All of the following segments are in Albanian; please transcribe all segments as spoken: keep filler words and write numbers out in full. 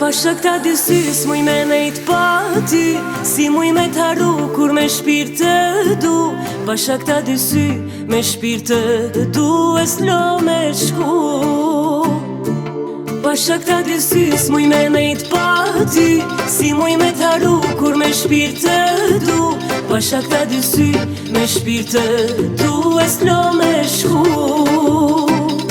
Bashkë këta dy sy s'muj me nejt pa ty, si muj me t'harru kur me shpirt të du. Bashkë këta dy sy me shpirt të du e s'lo me shku. Bashkë këta dy sy s'muj me nejt pa ty, si muj me t'harru kur me shpirt të du. Bashkë këta dy sy me shpirt të du e s'lo me shku.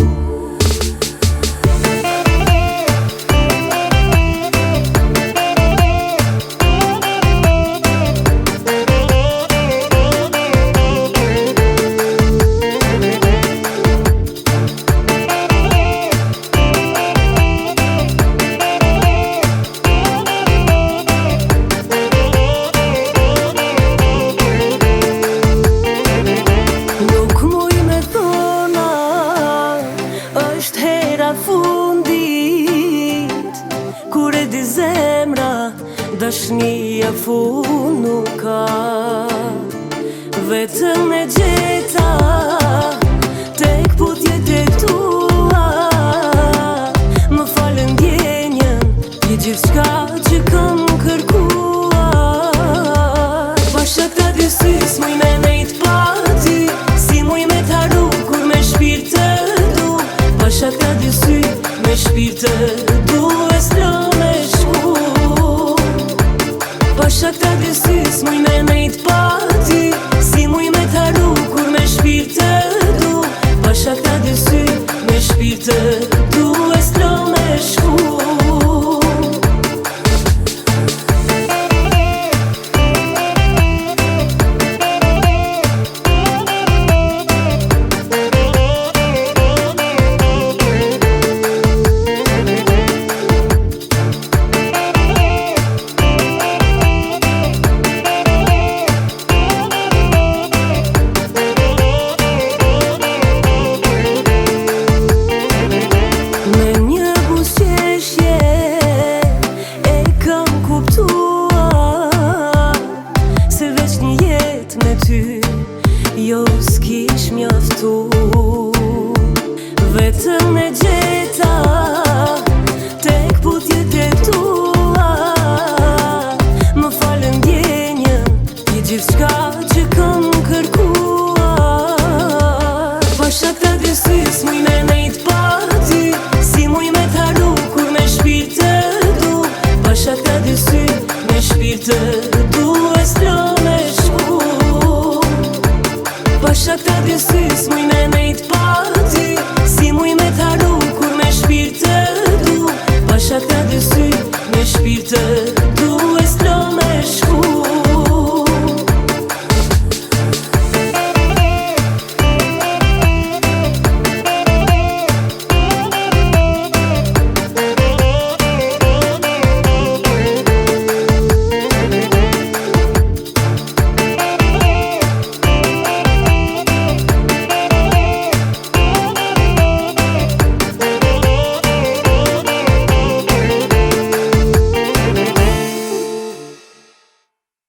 Fundit, kur e di zemra, dashnia fund nuk ka. Vetëm e gjeta, tek putjet e tua. Më falën ndjenjën, je gjithçka që kam kërkuar. Bashkë këta dy sy s'muj me nejt pa ty, si muj me t'harru kur me shpirt të du. Bashkë këta dy sy me shpirt të du e s'lo me shku. Bashkë këta dy sy s'muj me nejt pa ty, si muj me t'harru kur me shpirt të du. Bashkë këta dy sy me shpirt të du e s'lo me shku. Jo s'kish mjaftu, vetëm e gjeta, tek putjet e tua. Më falën ndjenjën, je gjithçka që kam kërkuar. Bashkë këta dy sy s'muj me nejt pa ty, si muj me t'harru kur me shpirt të du. Bashkë këta dy sy me shpirt të du.